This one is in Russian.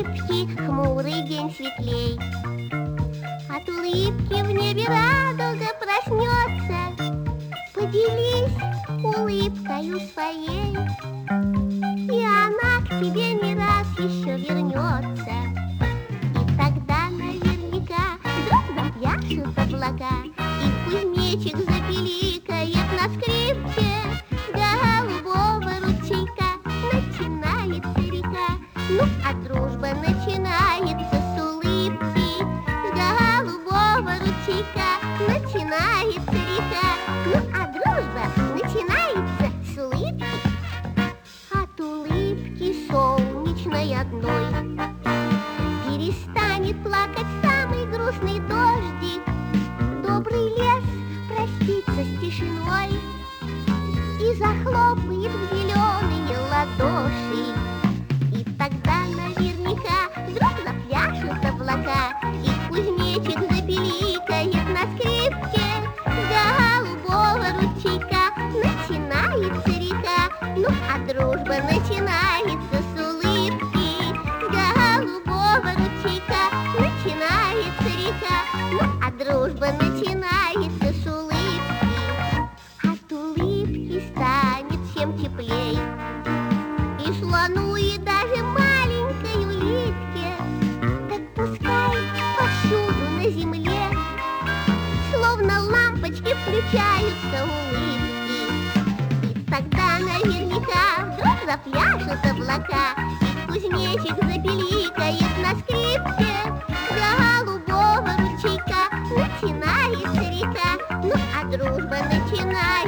улыбки хмурый день светлей. От улыбки в небе радуга проснется. Поделись улыбкою своей, и она к тебе не раз еще вернется. И тогда наверняка вдруг запляшут облака, и кузнечик запиликает на скрипке. Голубого ручейка начинается река, ну а дружба начинается с улыбки. С голубого ручейка начинается река, ну а дружба начинается с улыбки. От улыбки солнечной одной перестанет плакать самый грустный дождик. Добрый лес простится с тишиной и захлопает в зеленые ладоши. И тогда наверняка вдруг запляшут облака, и кузнечик запиликает на скрипке. С голубого ручейка начинается река, ну а дружба начинается с улыбки. С голубого ручейка начинается река, ну а дружба начинается с улыбки. От улыбки станет всем теплей, и слону, и даже маленькой улитке. Так пускай повсюду на земле словно лампочки включаются улыбки. И тогда наверняка вдруг запляшут облака, и кузнечик запиликает на скрипке. С голубого ручейка начинается река, ну а дружба начинается